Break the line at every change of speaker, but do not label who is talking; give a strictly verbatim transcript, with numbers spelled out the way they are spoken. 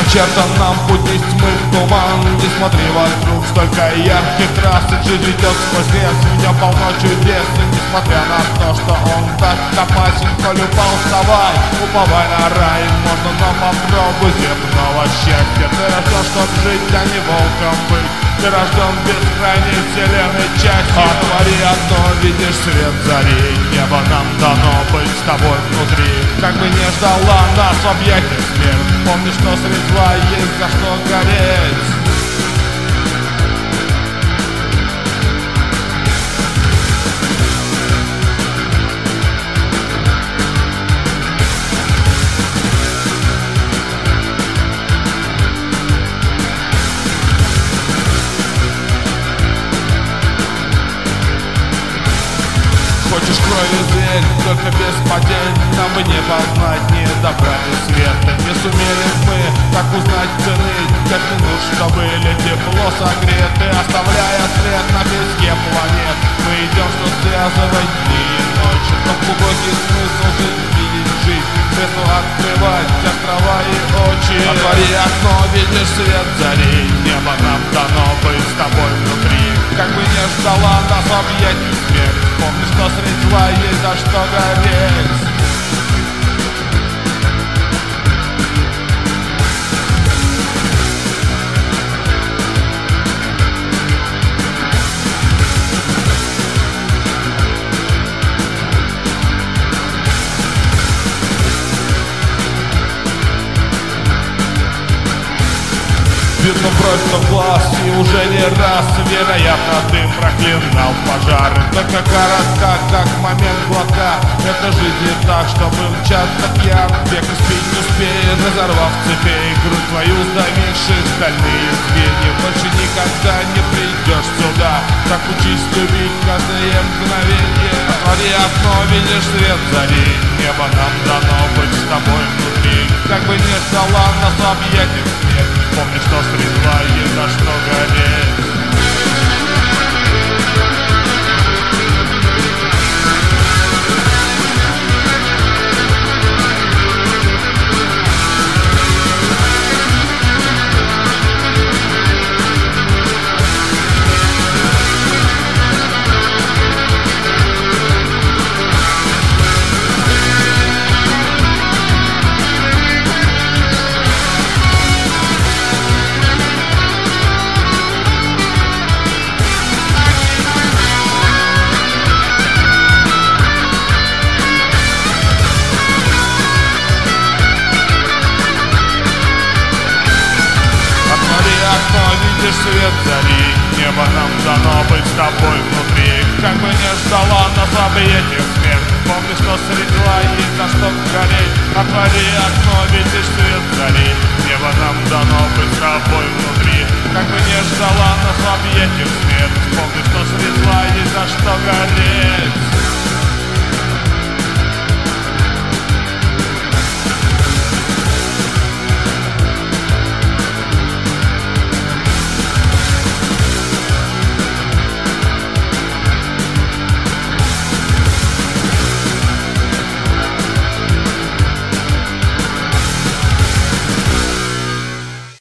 Начертан нам путь из тьмы в туман. Не смотри вокруг, столько ярких трасс. Жизнь ведет сквозь лес, в нем полно чудес. И несмотря на то, что он так опасен, коль упал, вставай, уповай на рай. Можно, но попробуй земного счастья. Ты рожден, чтоб жить, а не волком быть. Ты рожден в бескрайней вселенной части. Отвори окно, видишь свет зари. Небо нам дано быть с тобой внутри. Как бы не ждала нас в объятиях смерть, помни, что средь зла есть за что гореть. Хочешь крови зверь, только без потерь. Нам бы не познать ни добра, ни света. Не сумели мы так узнать цены тех минут, что были тепло согреты. Оставляя след на песке планет, мы идем, что связывать дни и ночи. Но глубокий смысл жизнь видеть жизнь, средство открывать острова и очи. Отвори окно, видишь свет зари. Небо нам дано быть с тобой внутри. Как бы не ждала нас в объятиях смерть, помни, что средь зла есть за что гореть. Видно просто в глаз, и уже не раз, вероятно, ты проклинал пожары. Только коротка, как момент глотка. Это жизнь не так, чтобы мчаться пьян. Век спить не успеет, разорвав цепей. Грудь твою сдавивши стальные звенья. Больше никогда не придешь сюда. Так учись любить каждое мгновение. Отвори окно, видишь свет зари. Небо нам дано быть с тобой внутри. Как бы не ждала нас в объятиях смерть, помни, что средь зла есть за что гореть. Видишь свет зари, небо нам дано быть с тобой внутри. Как бы не ждала нас в объятиях смерть, помни, что средь зла есть за что гореть. Отвори окно, видишь свет зари, небо нам дано быть с тобой внутри. Как бы не ждала нас в объятиях смерть, помни, что средь зла есть за что гореть.